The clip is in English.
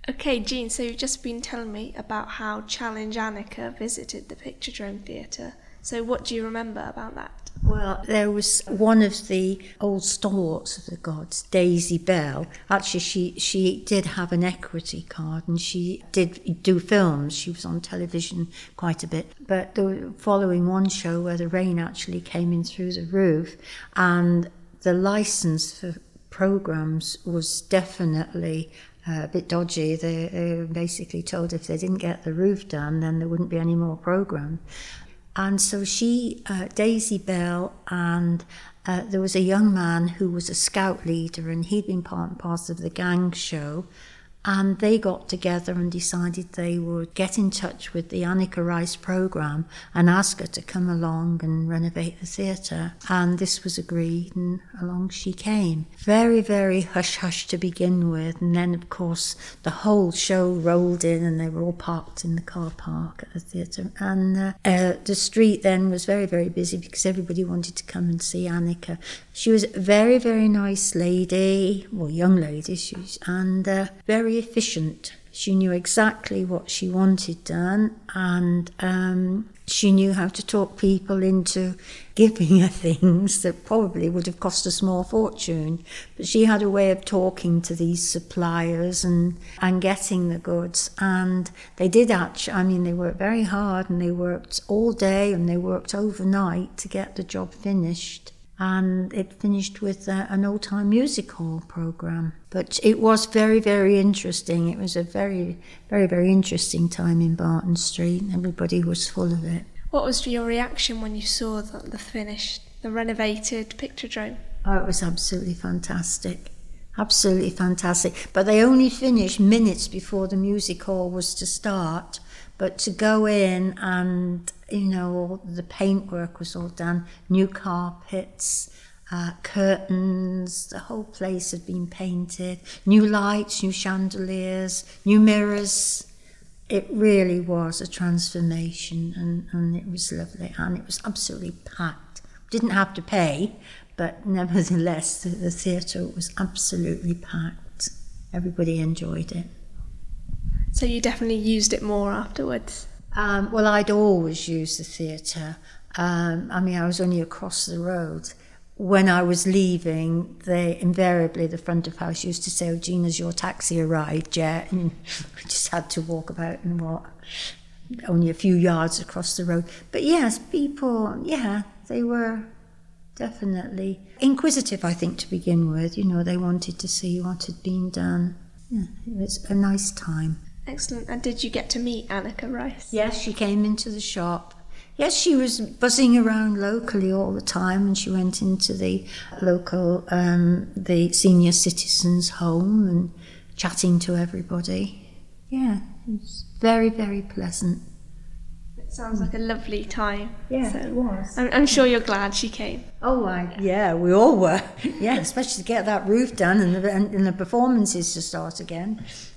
Okay, Jean, so you've just been telling me about how Challenge Annika visited the Picturedrome Theatre. So what do you remember about that? Well, there was one of the old stalwarts of the gods, Daisy Bell. Actually, she did have an equity card and she did do films. She was on television quite a bit. But the following one show where the rain actually came in through the roof, and the license for programmes was definitely a bit dodgy. They were basically told if they didn't get the roof done, then there wouldn't be any more programme. And so she, Daisy Bell, and there was a young man who was a scout leader, and he'd been part and parcel of the gang show. And they got together and decided they would get in touch with the Annika Rice programme and ask her to come along and renovate the theatre. And this was agreed, and along she came. Very, very hush-hush to begin with. And then, of course, the whole show rolled in and they were all parked in the car park at the theatre. And the street then was very, very busy because everybody wanted to come and see Annika. She was a very, very nice lady, well, young lady, and very efficient. She knew exactly what she wanted done, and she knew how to talk people into giving her things that probably would have cost a small fortune. But she had a way of talking to these suppliers and getting the goods. And they did actually, they worked very hard, and they worked all day and they worked overnight to get the job finished. And it finished with an old-time music hall programme. But it was very, very interesting. It was a very, very, very interesting time in Barton Street. Everybody was full of it. What was your reaction when you saw the renovated Picturedrome? Oh, it was absolutely fantastic. Absolutely fantastic. But they only finished minutes before the music hall was to start. But to go in and, the paintwork was all done, new carpets, curtains, the whole place had been painted, new lights, new chandeliers, new mirrors. It really was a transformation, and it was lovely, and it was absolutely packed. Didn't have to pay, but nevertheless, the theatre was absolutely packed. Everybody enjoyed it. So you definitely used it more afterwards? Well, I'd always use the theatre. I was only across the road. When I was leaving, invariably the front of house used to say, "Oh, Gina's your taxi arrived yet?" And we just had to walk about and only a few yards across the road. But yes, people, they were definitely inquisitive, I think, to begin with. They wanted to see what had been done. Yeah, it was a nice time. Excellent. And did you get to meet Annika Rice? Yes, she came into the shop. Yes, she was buzzing around locally all the time, and she went into the local, the senior citizens' home and chatting to everybody. Yeah, it was very, very pleasant. It sounds like a lovely time. Yeah, so it was. I'm sure you're glad she came. Oh, yeah, we all were. Yeah, especially to get that roof done and the performances to start again.